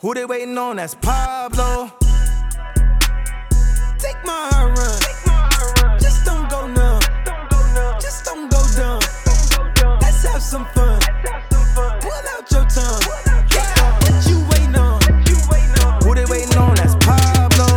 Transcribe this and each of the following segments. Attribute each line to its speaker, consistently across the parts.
Speaker 1: Who they waiting on? That's Pablo. Take my heart run. Just don't go numb. Just don't go dumb. Let's have some fun. Pull out your tongue. What you waiting on? Who they waiting on? That's Pablo.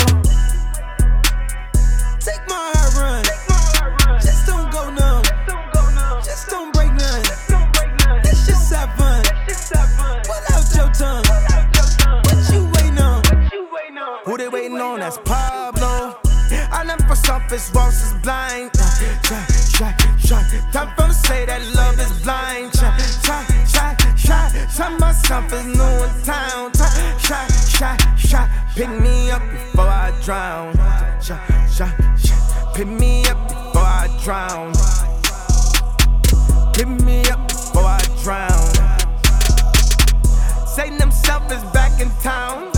Speaker 1: Take my heart run. Just don't go numb. Just don't break none. Let's just have fun. Pull out your tongue. What you waiting on? Who they waiting on? That's Pablo. I never saw this Ross is blind. Time for to say that love is blind. Try myself is new in town. Pick me up before I drown. Pick me up before I drown. Pick me up before I drown. Satan himself is back in town.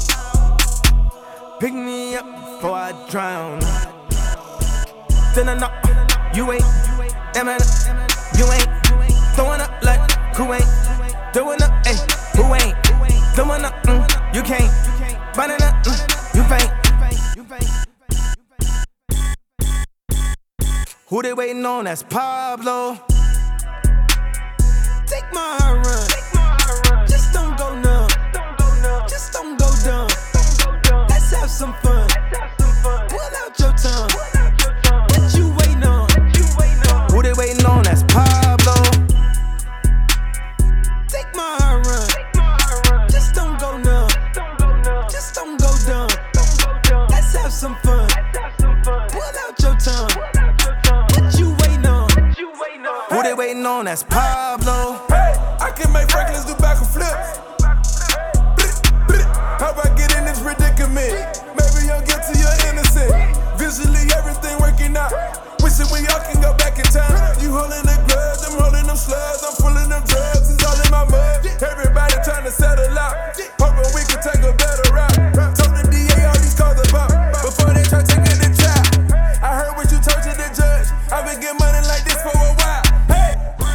Speaker 1: Pick me up before I drown. Then I know you ain't, you ain't throwing up like who ain't doing up, ayy, who ain't doing up, you can't, running up, you faint. Who they waiting on? That's Pablo. Take my heart run. Just don't go numb. Just don't go dumb. Let's have some fun. Pull out your tongue. What you waiting on? Who they waiting on? That's Pablo. Take my heart run. Just don't go numb. Just don't go dumb. Let's have some fun. Pull out your tongue. What you waiting on? Who they waiting on? That's Pablo.
Speaker 2: Hey, I can make Franklins do back and flips. How about get in this predicament? Maybe you're guilty or innocent. Visually everything working out. Wishing we all can go back in time. You holding the grudge, I'm holding them slugs. I'm pulling them drugs, it's all in my mud. Everybody trying to settle out. Hoping we can take a better route. Told the DA all these calls about before they try taking the child. I heard what you told to the judge. I've been getting money like this for a while. Hey,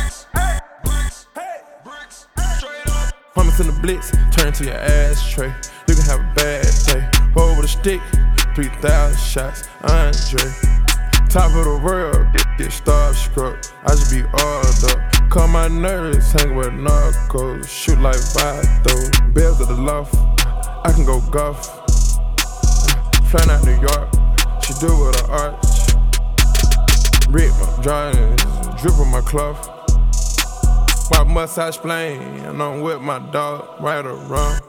Speaker 2: bricks, straight up. Promise in the blitz, turn to your ashtray. You can have a bad day. Roll with a stick, 3,000 shots, Andre. Top of the world, get starstruck. I just be all up. Call my nerves, hang with narcos. Shoot like Vato. Bells of the loft, I can go golf. Flying out New York, she do it with an arch. Rip my drawings, drip on my cloth. White mustache plane, and I'm with my dog, right or wrong.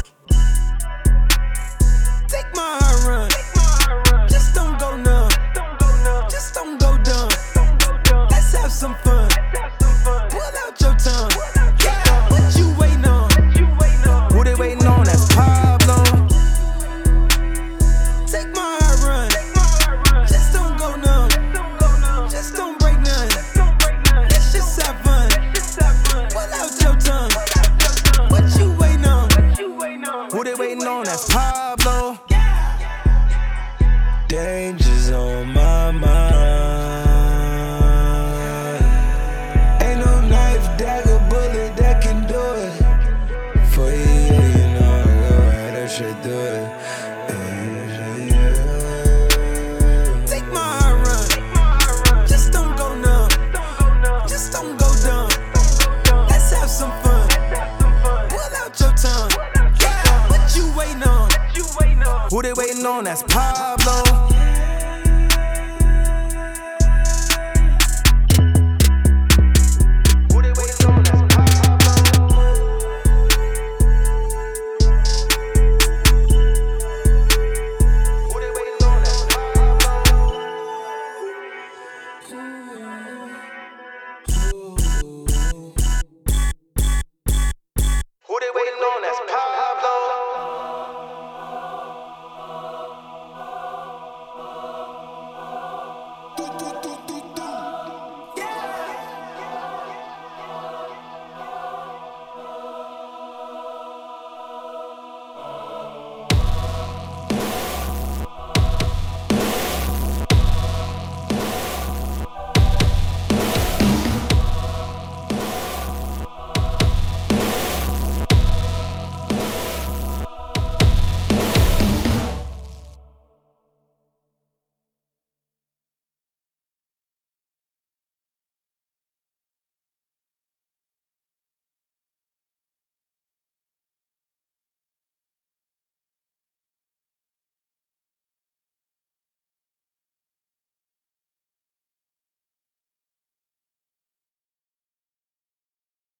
Speaker 1: Take my heart run. Just don't go numb. Just don't go dumb. Let's have some fun. Pull out your tongue. What you waiting on? Who they waiting on? That's Pablo. Take my heart run. Just don't go numb. Just don't break none. Let's just have fun. Pull out your tongue. What you waiting on? Who they waiting on? That's Pablo.
Speaker 3: Danger's on my mind. Ain't no knife, dagger, bullet that can do it. For you, you know I go right, that shit do it.
Speaker 1: Take my heart run. Just don't go numb. Just don't go dumb. Let's have some fun. Pull out your tongue. What you waiting on? Who they waiting on? That's Pablo.